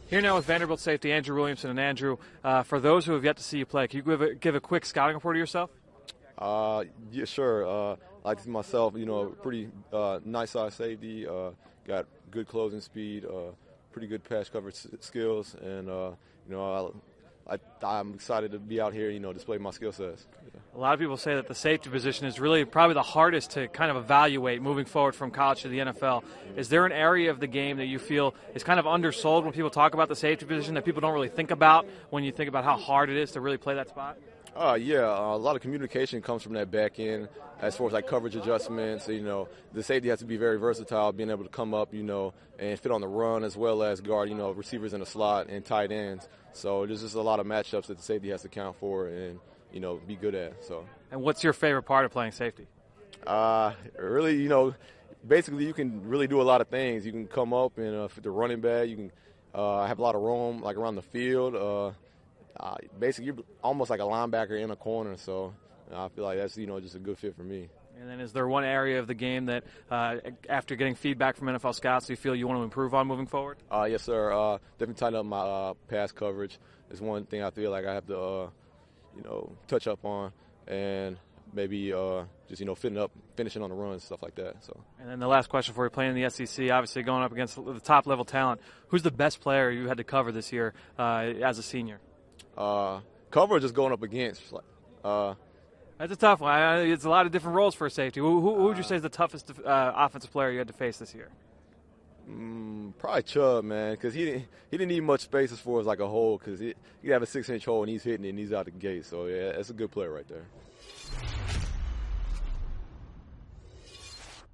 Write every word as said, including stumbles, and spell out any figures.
Here now with Vanderbilt safety Andrew Williamson. And Andrew, uh, for those who have yet to see you play, can you give a, give a quick scouting report of yourself? Uh, yeah, sure. Uh, like myself, you know, pretty uh, nice size safety. Uh, got good closing speed. Uh, pretty good pass coverage skills, and uh, you know, I, I, I'm excited to be out here. You know, display my skill sets. Yeah. A lot of people say that the safety position is really probably the hardest to kind of evaluate moving forward from college to the N F L. Is there an area of the game that you feel is kind of undersold when people talk about the safety position that people don't really think about when you think about how hard it is to really play that spot? Uh, yeah, uh, a lot of communication comes from that back end as far as like coverage adjustments. You know, the safety has to be very versatile, being able to come up, you know, and fit on the run as well as guard, you know, receivers in the slot and tight ends. So there's just a lot of matchups that the safety has to account for and, you know, be good at. So. And what's your favorite part of playing safety? Uh, really, you know, basically you can really do a lot of things. You can come up and uh, fit the running back. You can uh, have a lot of room like around the field. Uh, Uh, basically, you're almost like a linebacker in a corner, so I feel like that's, you know, just a good fit for me. And then is there one area of the game that, uh, after getting feedback from N F L scouts, you feel you want to improve on moving forward? Uh, yes, sir. Uh, definitely tighten up my uh, pass coverage. It's one thing I feel like I have to, uh, you know, touch up on, and maybe uh, just, you know, fitting up, finishing on the runs, stuff like that. So. And then the last question for you, playing in the S E C, obviously going up against the top-level talent. Who's the best player you had to cover this year uh, as a senior? Uh, cover just going up against. Uh, That's a tough one. I, it's a lot of different roles for a safety. Who, who, who would you say is the toughest uh, offensive player you had to face this year? Mm, probably Chubb, man, because he didn't he didn't need much space as far as like a hole, because he he have a six inch hole and he's hitting it and he's out the gate. So yeah, that's a good player right there.